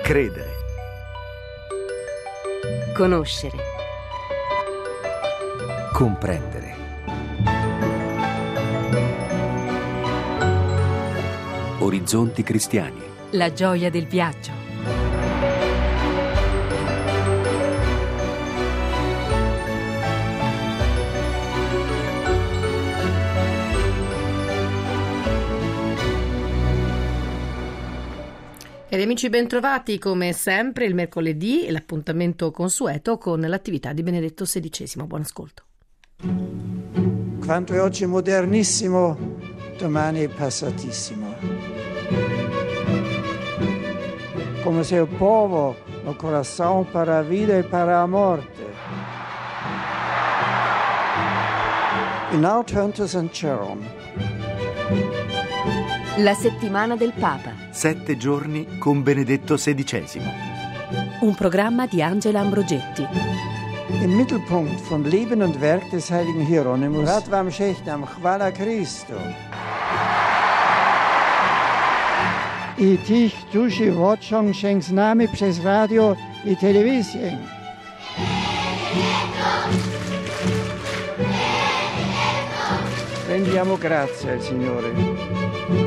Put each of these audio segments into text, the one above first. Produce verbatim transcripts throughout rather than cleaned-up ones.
Credere. Conoscere. Comprendere. Orizzonti cristiani. La gioia del viaggio. Cari amici, bentrovati come sempre il mercoledì, l'appuntamento consueto con l'attività di Benedetto sedicesimo. Buon ascolto. Quanto è oggi modernissimo, domani è passatissimo. Come se il povo, il coração para a vida e para a morte. E now turn to Saint Jerome. La settimana del Papa. Sette giorni con Benedetto sedicesimo. Un programma di Angela Ambrogetti. Im Mittelpunkt von Leben und Werk des heiligen Hieronymus. Rad vam šehnam, hvala Kristo. I tich duši vočong šenks nami přes radio i televizije. Rendiamo grazie al Signore.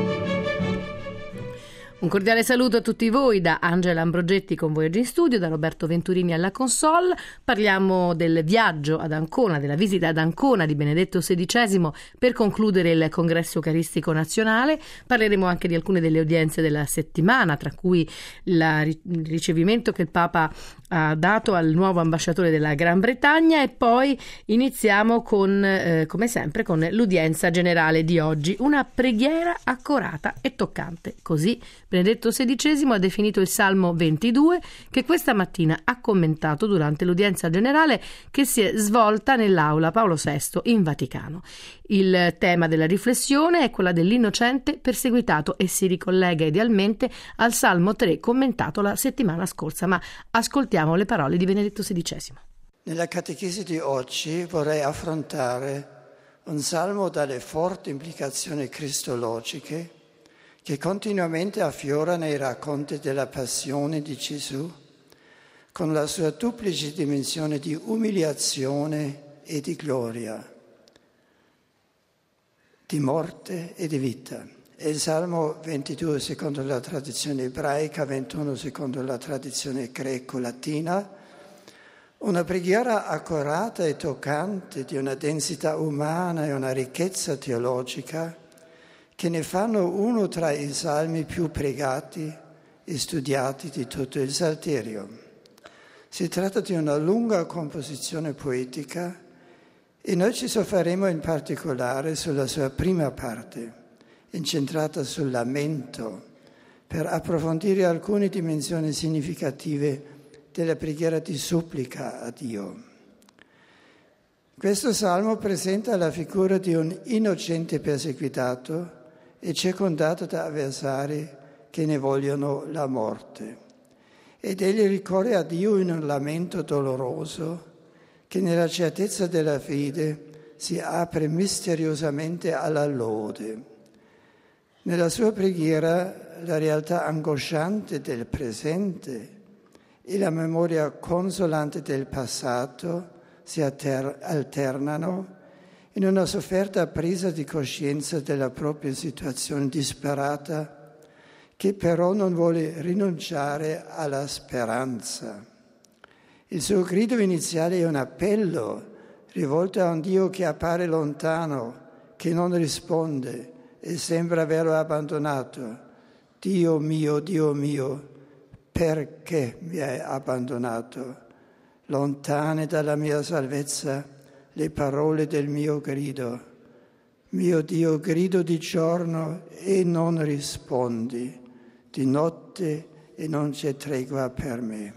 Un cordiale saluto a tutti voi da Angela Ambrogetti con voi oggi in studio, da Roberto Venturini alla console. Parliamo del viaggio ad Ancona, della visita ad Ancona di Benedetto sedicesimo per concludere il Congresso Eucaristico Nazionale. Parleremo anche di alcune delle udienze della settimana, tra cui la, il ricevimento che il Papa ha dato al nuovo ambasciatore della Gran Bretagna e poi iniziamo con, eh, come sempre, con l'udienza generale di oggi. Una preghiera accorata e toccante, così Benedetto sedicesimo ha definito il Salmo ventidue, che questa mattina ha commentato durante l'udienza generale che si è svolta nell'aula Paolo sesto in Vaticano. Il tema della riflessione è quella dell'innocente perseguitato e si ricollega idealmente al Salmo tre commentato la settimana scorsa, ma ascoltiamo le parole di Benedetto sedicesimo. Nella catechesi di oggi vorrei affrontare un salmo dalle forti implicazioni cristologiche che continuamente affiora nei racconti della passione di Gesù, con la sua duplice dimensione di umiliazione e di gloria, di morte e di vita. È il Salmo ventidue secondo la tradizione ebraica, ventuno secondo la tradizione greco-latina, una preghiera accurata e toccante di una densità umana e una ricchezza teologica che ne fanno uno tra i salmi più pregati e studiati di tutto il Salterio. Si tratta di una lunga composizione poetica e noi ci soffermeremo in particolare sulla sua prima parte, incentrata sul lamento, per approfondire alcune dimensioni significative della preghiera di supplica a Dio. Questo salmo presenta la figura di un innocente perseguitato e circondato da avversari che ne vogliono la morte. Ed egli ricorre a Dio in un lamento doloroso che nella certezza della fede si apre misteriosamente alla lode. Nella sua preghiera la realtà angosciante del presente e la memoria consolante del passato si alter- alternano in una sofferta presa di coscienza della propria situazione disperata, che però non vuole rinunciare alla speranza. Il suo grido iniziale è un appello rivolto a un Dio che appare lontano, che non risponde e sembra averlo abbandonato. Dio mio, Dio mio, perché mi hai abbandonato? Lontane dalla mia salvezza le parole del mio grido. Mio Dio, grido di giorno e non rispondi, di notte e non c'è tregua per me.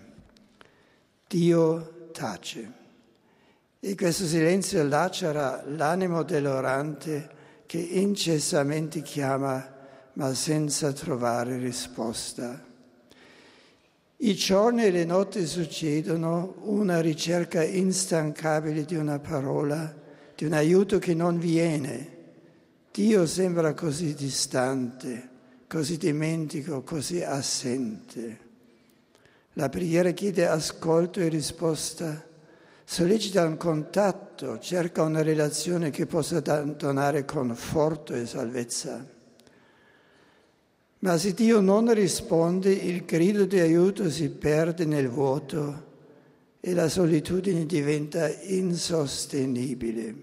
Dio tace. E questo silenzio lacera l'animo dell'orante che incessantemente chiama, ma senza trovare risposta. I giorni e le notti succedono, una ricerca instancabile di una parola, di un aiuto che non viene. Dio sembra così distante, così dimentico, così assente. La preghiera chiede ascolto e risposta, sollecita un contatto, cerca una relazione che possa donare conforto e salvezza. Ma se Dio non risponde, il grido di aiuto si perde nel vuoto e la solitudine diventa insostenibile.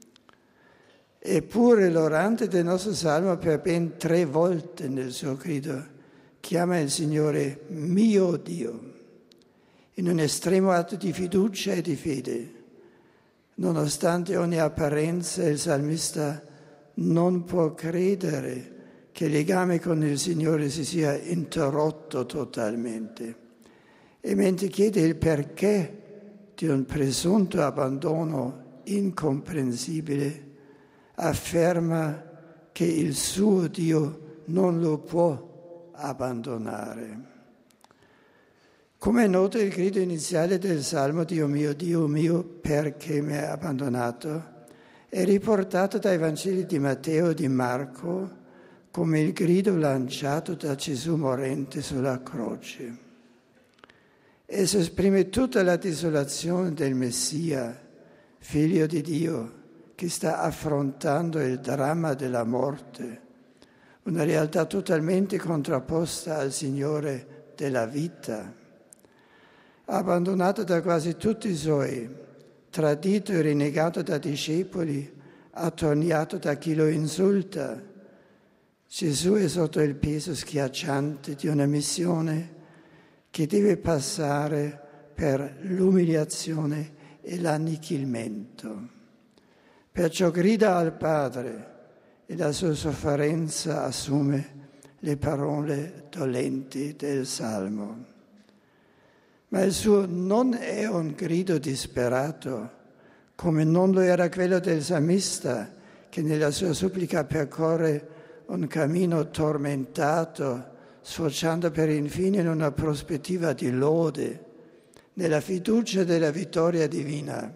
Eppure l'orante del nostro Salmo per ben tre volte nel suo grido chiama il Signore mio Dio, in un estremo atto di fiducia e di fede. Nonostante ogni apparenza, il salmista non può credere che il legame con il Signore si sia interrotto totalmente. E mentre chiede il perché di un presunto abbandono incomprensibile, afferma che il suo Dio non lo può abbandonare. Come è noto, il grido iniziale del Salmo, Dio mio, Dio mio, perché mi hai abbandonato, è riportato dai Vangeli di Matteo e di Marco come il grido lanciato da Gesù morente sulla croce. Esso esprime tutta la desolazione del Messia, figlio di Dio, che sta affrontando il dramma della morte, una realtà totalmente contrapposta al Signore della vita. Abbandonato da quasi tutti i suoi, tradito e rinnegato da discepoli, attorniato da chi lo insulta, Gesù è sotto il peso schiacciante di una missione che deve passare per l'umiliazione e l'annichilimento. Perciò grida al Padre e la sua sofferenza assume le parole dolenti del Salmo. Ma il suo non è un grido disperato, come non lo era quello del salmista, che nella sua supplica percorre un cammino tormentato, sfociando per infine in una prospettiva di lode, nella fiducia della vittoria divina.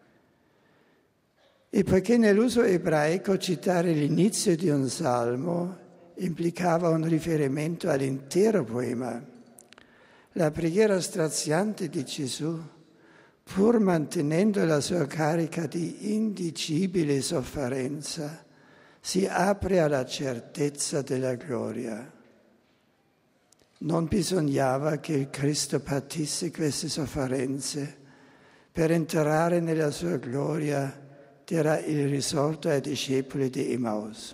E poiché nell'uso ebraico citare l'inizio di un salmo implicava un riferimento all'intero poema, la preghiera straziante di Gesù, pur mantenendo la sua carica di indicibile sofferenza, si apre alla certezza della gloria. Non bisognava che il Cristo patisse queste sofferenze per entrare nella sua gloria, era il risorto ai discepoli di Emmaus.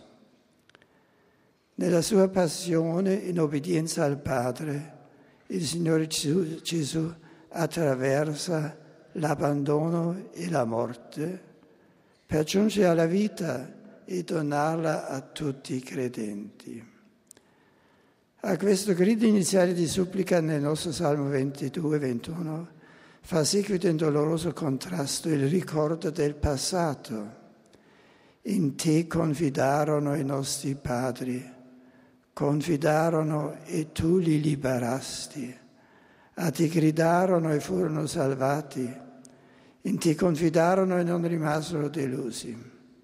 Nella sua passione, in obbedienza al Padre, il Signore Gesù, Gesù attraversa l'abbandono e la morte per giungere alla vita e donarla a tutti i credenti. A questo grido iniziale di supplica nel nostro Salmo ventidue ventuno fa seguito in doloroso contrasto il ricordo del passato. In te confidarono i nostri padri, confidarono e tu li liberasti. A te gridarono e furono salvati. In te confidarono e non rimasero delusi.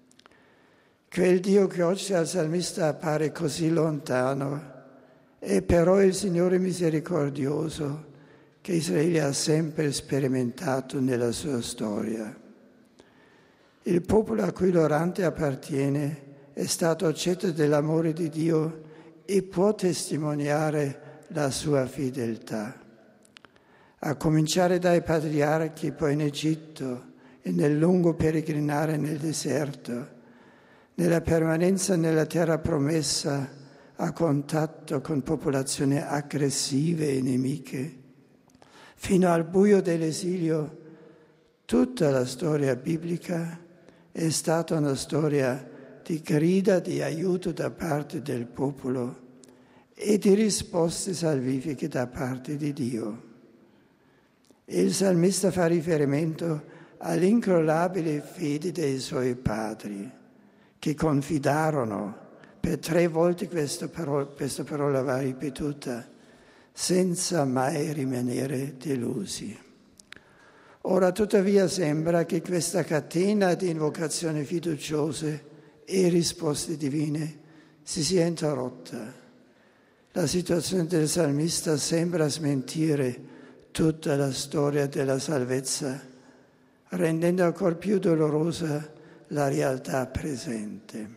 Quel Dio che oggi al salmista appare così lontano è però il Signore misericordioso che Israele ha sempre sperimentato nella sua storia. Il popolo a cui l'orante appartiene è stato oggetto dell'amore di Dio e può testimoniare la sua fedeltà. A cominciare dai patriarchi, poi in Egitto e nel lungo peregrinare nel deserto, nella permanenza nella terra promessa a contatto con popolazioni aggressive e nemiche, fino al buio dell'esilio, tutta la storia biblica è stata una storia di grida di aiuto da parte del popolo e di risposte salvifiche da parte di Dio. Il salmista fa riferimento all'incrollabile fede dei suoi padri, che confidarono, per tre volte questa parola, questa parola va ripetuta, senza mai rimanere delusi. Ora tuttavia sembra che questa catena di invocazioni fiduciose e risposte divine si sia interrotta. La situazione del salmista sembra smentire tutta la storia della salvezza, rendendo ancora più dolorosa la realtà presente.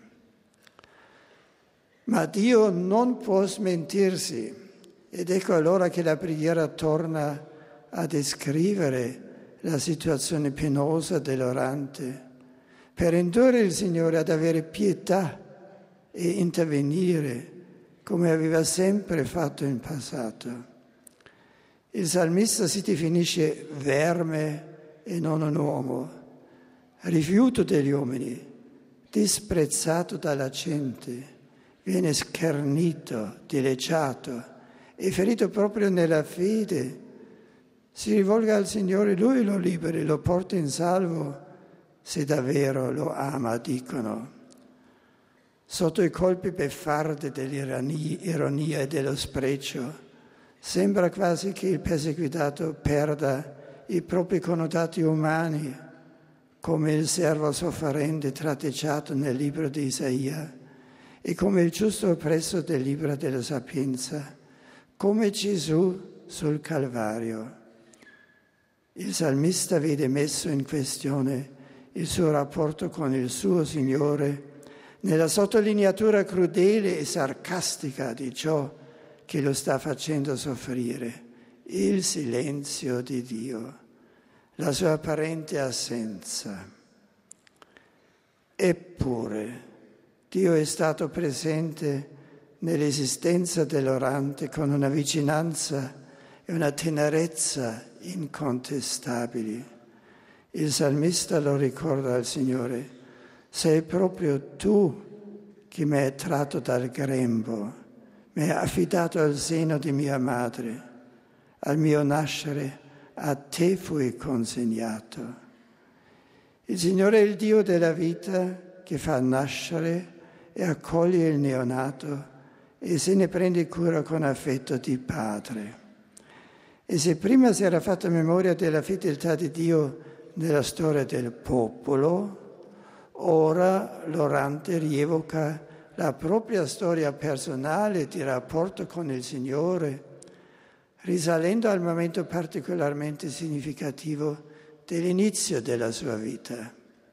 Ma Dio non può smentirsi, ed ecco allora che la preghiera torna a descrivere la situazione penosa dell'orante, per indurre il Signore ad avere pietà e intervenire come aveva sempre fatto in passato. Il salmista si definisce verme e non un uomo, rifiuto degli uomini, disprezzato dalla gente, viene schernito, dileggiato e ferito proprio nella fede. Si rivolga al Signore, Lui lo liberi, lo porta in salvo, se davvero lo ama, dicono. Sotto i colpi beffardi dell'ironia e dello spreccio, sembra quasi che il perseguitato perda i propri connotati umani, come il servo sofferente tratteggiato nel libro di Isaia e come il giusto oppresso del libro della Sapienza, come Gesù sul Calvario. Il salmista vede messo in questione il suo rapporto con il suo Signore nella sottolineatura crudele e sarcastica di ciò che lo sta facendo soffrire, il silenzio di Dio, la sua apparente assenza. Eppure Dio è stato presente nell'esistenza dell'orante con una vicinanza e una tenerezza incontestabili. Il salmista lo ricorda al Signore: sei proprio tu che mi hai tratto dal grembo, mi hai affidato al seno di mia madre, al mio nascere a te fui consegnato. Il Signore è il Dio della vita che fa nascere e accoglie il neonato e se ne prende cura con affetto di padre. E se prima si era fatta memoria della fedeltà di Dio nella storia del popolo, ora l'orante rievoca la propria storia personale di rapporto con il Signore, risalendo al momento particolarmente significativo dell'inizio della sua vita.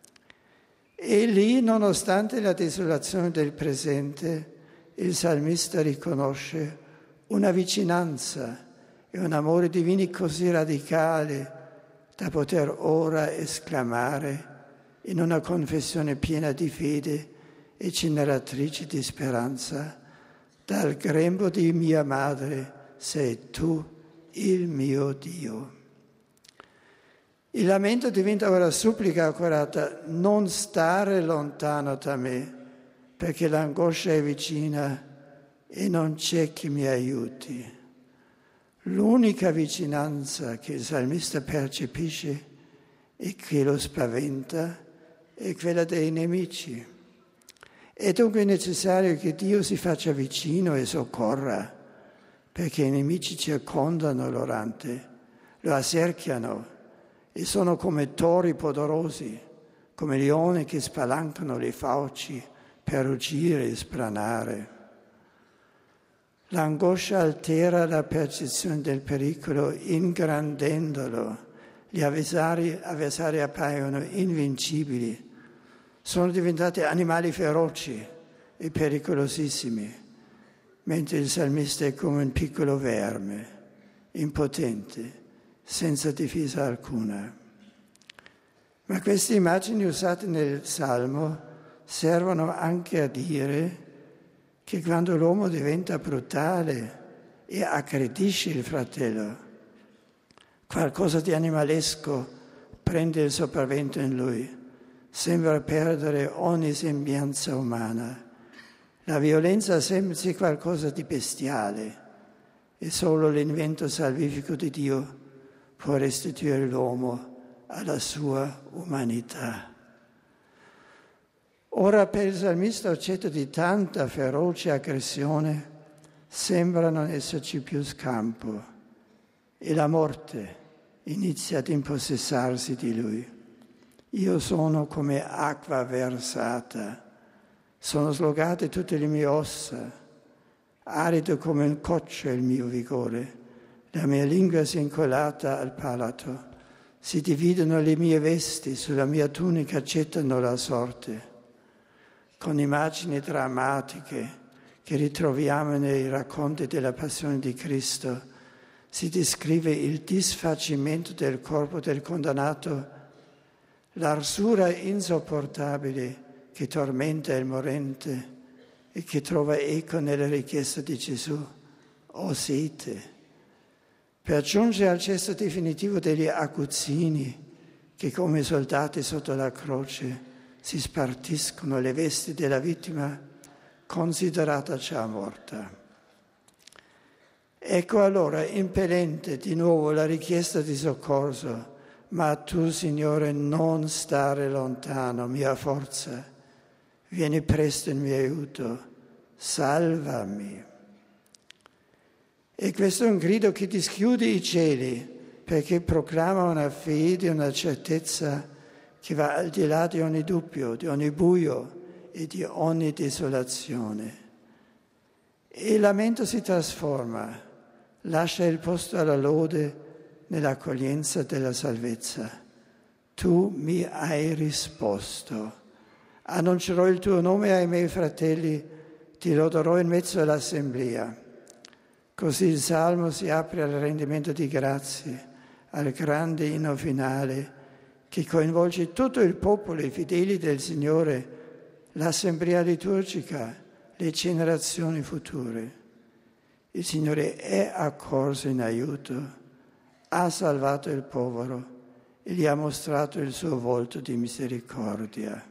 E lì, nonostante la desolazione del presente, il salmista riconosce una vicinanza e un amore divini così radicale da poter ora esclamare in una confessione piena di fede e generatrice di speranza: dal grembo di mia madre sei tu il mio Dio. Il lamento diventa ora supplica accorata: non stare lontano da me, perché l'angoscia è vicina e non c'è chi mi aiuti. L'unica vicinanza che il salmista percepisce e che lo spaventa è quella dei nemici. È dunque necessario che Dio si faccia vicino e soccorra, perché i nemici circondano l'orante, lo asserchiano e sono come tori poderosi, come leoni che spalancano le fauci per ruggire e spranare. L'angoscia altera la percezione del pericolo ingrandendolo. Gli avversari, avversari appaiono invincibili, sono diventati animali feroci e pericolosissimi, mentre il salmista è come un piccolo verme, impotente, senza difesa alcuna. Ma queste immagini usate nel Salmo servono anche a dire che quando l'uomo diventa brutale e aggredisce il fratello, qualcosa di animalesco prende il sopravvento in lui, sembra perdere ogni sembianza umana. La violenza sembra qualcosa di bestiale e solo l'invento salvifico di Dio può restituire l'uomo alla sua umanità. Ora per il salmista oggetto di tanta feroce aggressione sembra non esserci più scampo e la morte inizia ad impossessarsi di lui. Io sono come acqua versata, sono slogate tutte le mie ossa, arido come un coccio il mio vigore, La mia lingua si è incollata al palato. Si dividono le mie vesti, sulla mia tunica accettano la sorte. Con immagini drammatiche che ritroviamo nei racconti della passione di Cristo, si descrive il disfacimento del corpo del condannato, l'arsura insopportabile che tormenta il morente e che trova eco nella richiesta di Gesù: ho sete. Per giungere al cesso definitivo degli aguzzini, che come soldati sotto la croce si spartiscono le vesti della vittima considerata già morta. Ecco allora impellente di nuovo la richiesta di soccorso: ma tu, Signore, non stare lontano, mia forza, vieni presto in mio aiuto, salvami. E questo è un grido che dischiude i cieli, perché proclama una fede, una certezza che va al di là di ogni dubbio, di ogni buio e di ogni desolazione. E il lamento si trasforma, lascia il posto alla lode nell'accoglienza della salvezza. Tu mi hai risposto. Annuncerò il tuo nome ai miei fratelli, ti loderò in mezzo all'assemblea. Così il Salmo si apre al rendimento di grazie, al grande inno finale che coinvolge tutto il popolo, i fedeli del Signore, l'assemblea liturgica, le generazioni future. Il Signore è accorso in aiuto, ha salvato il povero e gli ha mostrato il suo volto di misericordia.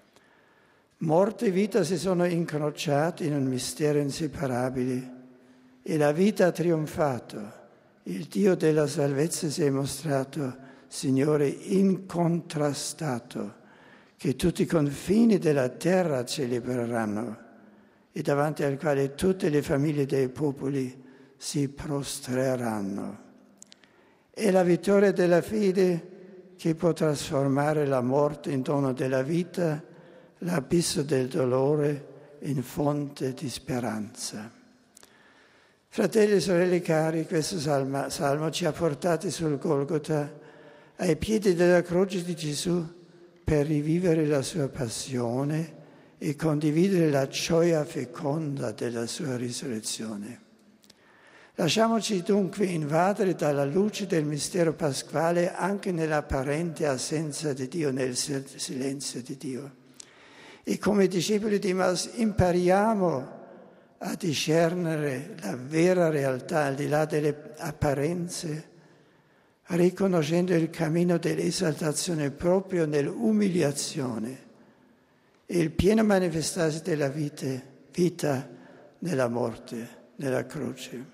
Morte e vita si sono incrociati in un mistero inseparabile e la vita ha trionfato. Il Dio della salvezza si è mostrato Signore incontrastato, che tutti i confini della terra celebreranno e davanti al quale tutte le famiglie dei popoli si prostreranno. È la vittoria della fede che può trasformare la morte in dono della vita, l'abisso del dolore in fonte di speranza. Fratelli e sorelle cari, questo salmo, salmo ci ha portati sul Golgota, ai piedi della croce di Gesù, per rivivere la sua passione e condividere la gioia feconda della sua risurrezione. Lasciamoci dunque invadere dalla luce del mistero pasquale anche nell'apparente assenza di Dio, nel silenzio di Dio. E come discepoli di Emmaus impariamo a discernere la vera realtà al di là delle apparenze, riconoscendo il cammino dell'esaltazione proprio nell'umiliazione e il pieno manifestarsi della vita, vita nella morte, nella croce.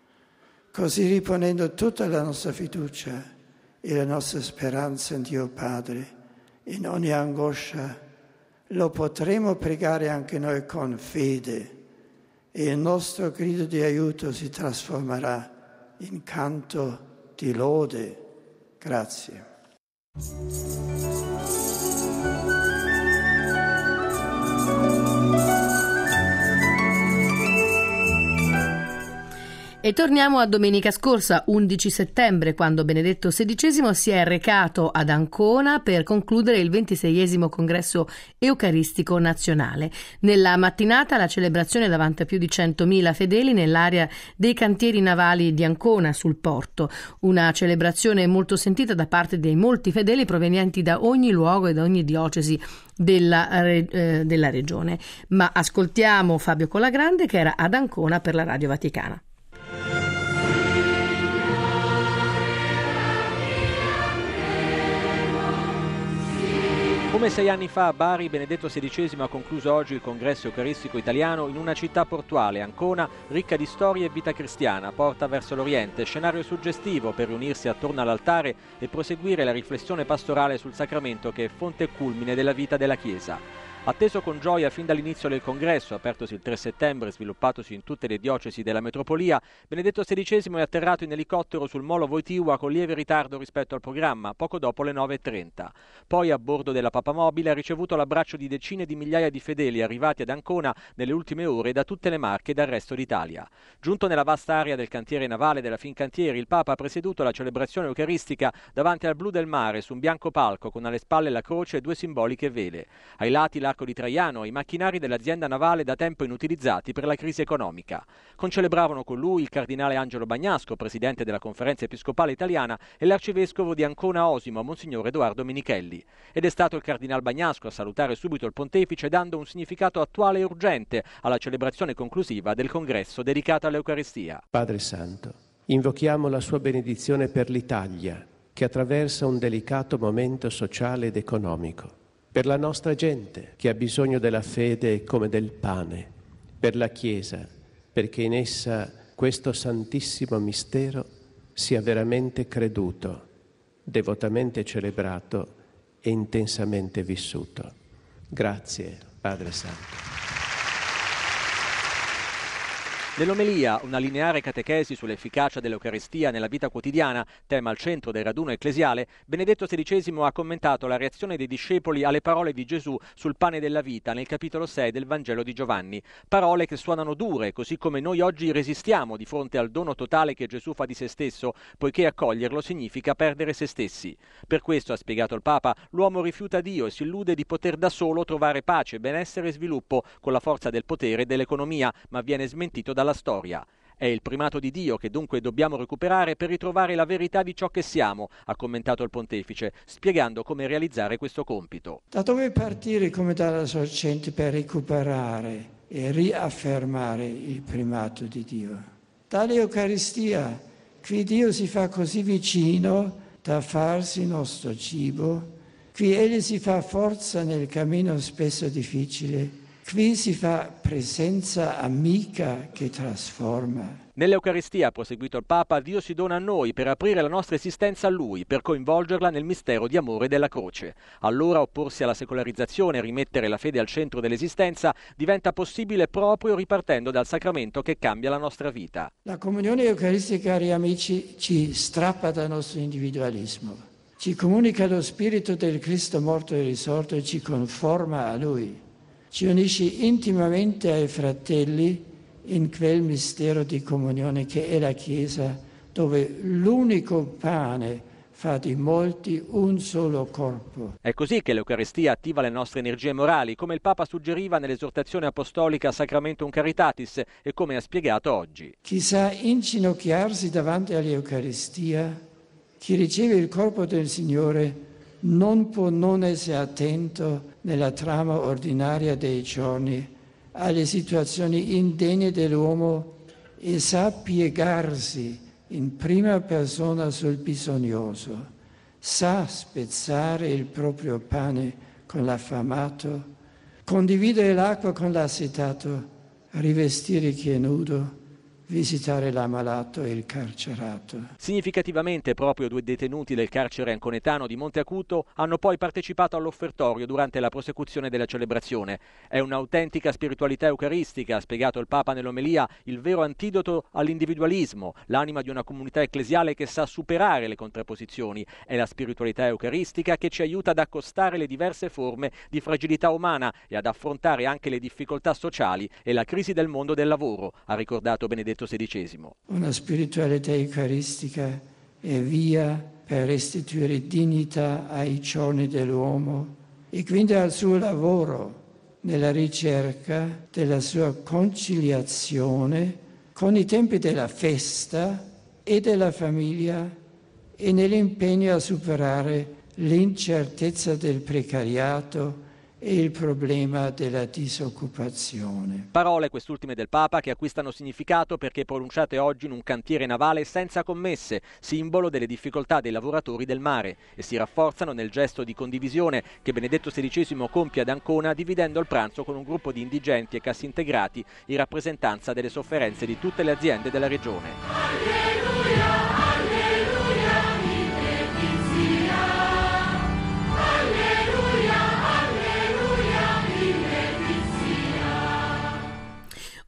Così riponendo tutta la nostra fiducia e la nostra speranza in Dio Padre, in ogni angoscia, lo potremo pregare anche noi con fede e il nostro grido di aiuto si trasformerà in canto di lode. Grazie. E torniamo a domenica scorsa, undici settembre, quando Benedetto sedicesimo si è recato ad Ancona per concludere il ventiseiesimo congresso eucaristico nazionale. Nella mattinata la celebrazione davanti a più di centomila fedeli nell'area dei cantieri navali di Ancona sul porto. Una celebrazione molto sentita da parte dei molti fedeli provenienti da ogni luogo e da ogni diocesi della, eh, della regione. Ma ascoltiamo Fabio Colagrande, che era ad Ancona per la Radio Vaticana. Come sei anni fa a Bari, Benedetto sedicesimo ha concluso oggi il congresso eucaristico italiano in una città portuale, Ancona, ricca di storie e vita cristiana, porta verso l'Oriente, scenario suggestivo per riunirsi attorno all'altare e proseguire la riflessione pastorale sul sacramento che è fonte e culmine della vita della Chiesa. Atteso con gioia fin dall'inizio del congresso, apertosi il tre settembre e sviluppatosi in tutte le diocesi della metropolia, Benedetto sedicesimo è atterrato in elicottero sul molo Wojtyła con lieve ritardo rispetto al programma, poco dopo le nove e trenta. Poi, a bordo della Papamobile, ha ricevuto l'abbraccio di decine di migliaia di fedeli arrivati ad Ancona nelle ultime ore da tutte le Marche e dal resto d'Italia. Giunto nella vasta area del cantiere navale della Fincantieri, il Papa ha presieduto la celebrazione eucaristica davanti al blu del mare su un bianco palco con alle spalle la croce e due simboliche vele. Ai lati l'arco di Traiano e i macchinari dell'azienda navale da tempo inutilizzati per la crisi economica. Concelebravano con lui il cardinale Angelo Bagnasco, presidente della Conferenza Episcopale Italiana, e l'arcivescovo di Ancona Osimo, Monsignor Edoardo Menichelli. Ed è stato il cardinal Bagnasco a salutare subito il pontefice dando un significato attuale e urgente alla celebrazione conclusiva del congresso dedicato all'Eucaristia. Padre Santo, invochiamo la sua benedizione per l'Italia, che attraversa un delicato momento sociale ed economico. Per la nostra gente, che ha bisogno della fede come del pane, per la Chiesa, perché in essa questo santissimo mistero sia veramente creduto, devotamente celebrato e intensamente vissuto. Grazie, Padre Santo. Nell'omelia, una lineare catechesi sull'efficacia dell'Eucaristia nella vita quotidiana, tema al centro del raduno ecclesiale, Benedetto sedicesimo ha commentato la reazione dei discepoli alle parole di Gesù sul pane della vita nel capitolo sei del Vangelo di Giovanni. Parole che suonano dure, così come noi oggi resistiamo di fronte al dono totale che Gesù fa di se stesso, poiché accoglierlo significa perdere se stessi. Per questo, ha spiegato il Papa, l'uomo rifiuta Dio e si illude di poter da solo trovare pace, benessere e sviluppo con la forza del potere e dell'economia, ma viene smentito dalla storia. È il primato di Dio che dunque dobbiamo recuperare per ritrovare la verità di ciò che siamo, ha commentato il pontefice, spiegando come realizzare questo compito. Da dove partire come dalla sorgente per recuperare e riaffermare il primato di Dio? Dall'Eucaristia, qui Dio si fa così vicino da farsi nostro cibo, qui Egli si fa forza nel cammino spesso difficile. Qui si fa presenza amica che trasforma. Nell'Eucaristia, ha proseguito il Papa, Dio si dona a noi per aprire la nostra esistenza a Lui, per coinvolgerla nel mistero di amore della croce. Allora opporsi alla secolarizzazione e rimettere la fede al centro dell'esistenza diventa possibile proprio ripartendo dal sacramento che cambia la nostra vita. La comunione eucaristica, cari amici, ci strappa dal nostro individualismo, ci comunica lo spirito del Cristo morto e risorto e ci conforma a Lui. Ci unisce intimamente ai fratelli in quel mistero di comunione che è la Chiesa, dove l'unico pane fa di molti un solo corpo. È così che l'Eucaristia attiva le nostre energie morali, come il Papa suggeriva nell'esortazione apostolica Sacramentum Caritatis e come ha spiegato oggi. Chi sa inginocchiarsi davanti all'Eucaristia, chi riceve il corpo del Signore, non può non essere attento nella trama ordinaria dei giorni alle situazioni indegne dell'uomo e sa piegarsi in prima persona sul bisognoso, sa spezzare il proprio pane con l'affamato, condividere l'acqua con l'assetato, rivestire chi è nudo, visitare l'ammalato e il carcerato. Significativamente proprio due detenuti del carcere anconetano di Monte Acuto hanno poi partecipato all'offertorio durante la prosecuzione della celebrazione. È un'autentica spiritualità eucaristica, ha spiegato il Papa nell'omelia, il vero antidoto all'individualismo, l'anima di una comunità ecclesiale che sa superare le contrapposizioni. È la spiritualità eucaristica che ci aiuta ad accostare le diverse forme di fragilità umana e ad affrontare anche le difficoltà sociali e la crisi del mondo del lavoro, ha ricordato Benedetto sedicesimo. Una spiritualità eucaristica è via per restituire dignità ai giorni dell'uomo e quindi al suo lavoro nella ricerca della sua conciliazione con i tempi della festa e della famiglia e nell'impegno a superare l'incertezza del precariato e il problema della disoccupazione. Parole quest'ultime del Papa che acquistano significato perché pronunciate oggi in un cantiere navale senza commesse, simbolo delle difficoltà dei lavoratori del mare, e si rafforzano nel gesto di condivisione che Benedetto sedicesimo compie ad Ancona dividendo il pranzo con un gruppo di indigenti e cassintegrati in rappresentanza delle sofferenze di tutte le aziende della regione. Alleluia! Alleluia!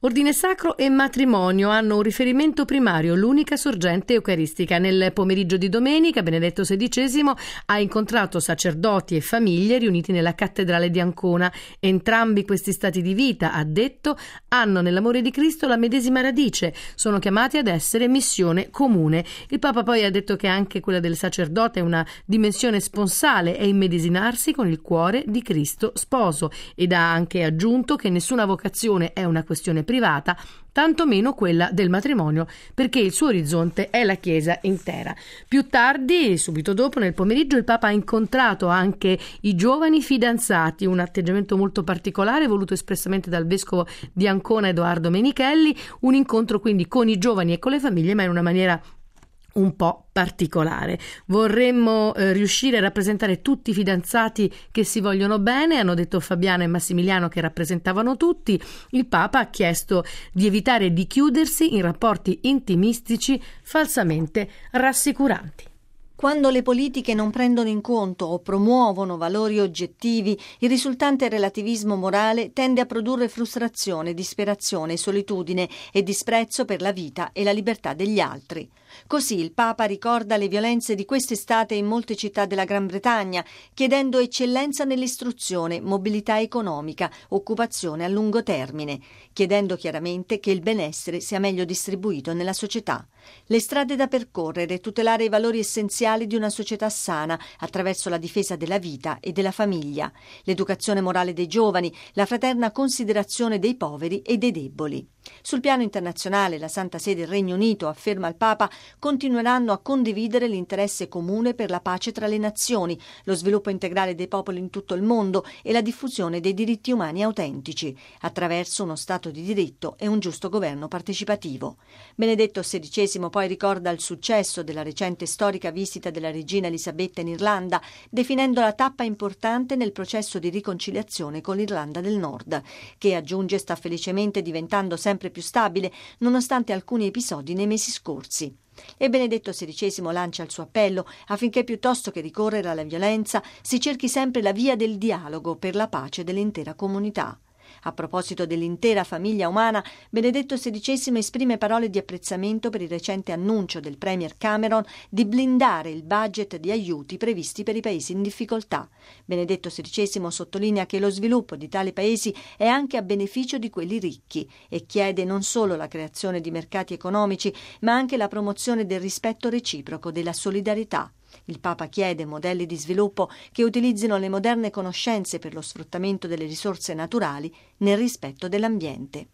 Ordine sacro e matrimonio hanno un riferimento primario, l'unica sorgente eucaristica. Nel pomeriggio di domenica Benedetto sedicesimo ha incontrato sacerdoti e famiglie riuniti nella cattedrale di Ancona. Entrambi questi stati di vita, ha detto, hanno nell'amore di Cristo la medesima radice, sono chiamati ad essere missione comune. Il Papa poi ha detto che anche quella del sacerdote è una dimensione sponsale, è immedesinarsi con il cuore di Cristo sposo, ed ha anche aggiunto che nessuna vocazione è una questione privata, tantomeno quella del matrimonio, perché il suo orizzonte è la Chiesa intera. Più tardi, subito dopo, nel pomeriggio, il Papa ha incontrato anche i giovani fidanzati, un atteggiamento molto particolare voluto espressamente dal vescovo di Ancona Edoardo Menichelli, un incontro quindi con i giovani e con le famiglie, ma in una maniera un po' particolare. Vorremmo eh, riuscire a rappresentare tutti i fidanzati che si vogliono bene, hanno detto Fabiano e Massimiliano, che rappresentavano tutti. Il Papa ha chiesto di evitare di chiudersi in rapporti intimistici falsamente rassicuranti. Quando le politiche non prendono in conto o promuovono valori oggettivi, il risultante relativismo morale tende a produrre frustrazione, disperazione, solitudine e disprezzo per la vita e la libertà degli altri. Così il Papa ricorda le violenze di quest'estate in molte città della Gran Bretagna, chiedendo eccellenza nell'istruzione, mobilità economica, occupazione a lungo termine, chiedendo chiaramente che il benessere sia meglio distribuito nella società. Le strade da percorrere, tutelare i valori essenziali di una società sana attraverso la difesa della vita e della famiglia, l'educazione morale dei giovani, la fraterna considerazione dei poveri e dei deboli. Sul piano internazionale, la Santa Sede e il Regno Unito, afferma il Papa, continueranno a condividere l'interesse comune per la pace tra le nazioni, lo sviluppo integrale dei popoli in tutto il mondo e la diffusione dei diritti umani autentici, attraverso uno Stato di diritto e un giusto governo partecipativo. Benedetto sedicesimo poi ricorda il successo della recente storica visita della regina Elisabetta in Irlanda, definendo la tappa importante nel processo di riconciliazione con l'Irlanda del Nord, che, aggiunge, sta felicemente diventando sempre più stabile nonostante alcuni episodi nei mesi scorsi. E Benedetto sedicesimo lancia il suo appello affinché, piuttosto che ricorrere alla violenza, si cerchi sempre la via del dialogo per la pace dell'intera comunità. A proposito dell'intera famiglia umana, Benedetto sedicesimo esprime parole di apprezzamento per il recente annuncio del Premier Cameron di blindare il budget di aiuti previsti per i paesi in difficoltà. Benedetto sedicesimo sottolinea che lo sviluppo di tali paesi è anche a beneficio di quelli ricchi e chiede non solo la creazione di mercati economici, ma anche la promozione del rispetto reciproco, della solidarietà. Il Papa chiede modelli di sviluppo che utilizzino le moderne conoscenze per lo sfruttamento delle risorse naturali nel rispetto dell'ambiente.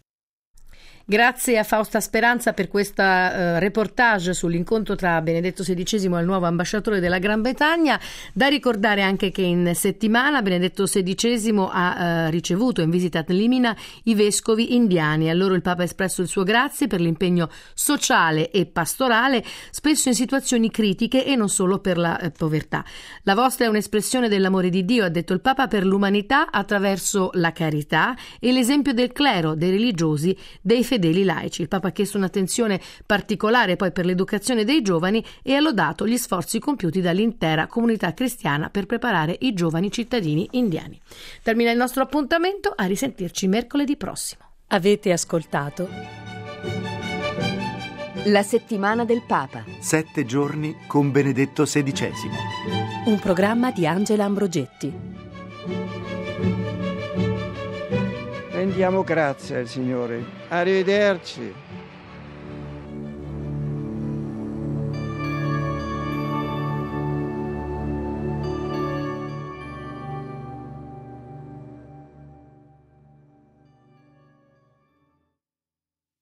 Grazie a Fausta Speranza per questa uh, reportage sull'incontro tra Benedetto sedicesimo e il nuovo ambasciatore della Gran Bretagna. Da ricordare anche che in settimana Benedetto sedicesimo ha uh, ricevuto in visita a Limina i vescovi indiani. A loro il Papa ha espresso il suo grazie per l'impegno sociale e pastorale, spesso in situazioni critiche e non solo per la uh, povertà. La vostra è un'espressione dell'amore di Dio, ha detto il Papa, per l'umanità attraverso la carità e l'esempio del clero, dei religiosi, dei fedeli dei laici. Il Papa ha chiesto un'attenzione particolare poi per l'educazione dei giovani e ha lodato gli sforzi compiuti dall'intera comunità cristiana per preparare i giovani cittadini indiani. Termina il nostro appuntamento, a risentirci mercoledì prossimo. Avete ascoltato La settimana del Papa. Sette giorni con Benedetto sedicesimo. Un programma di Angela Ambrogetti. Rendiamo grazie al Signore. Arrivederci.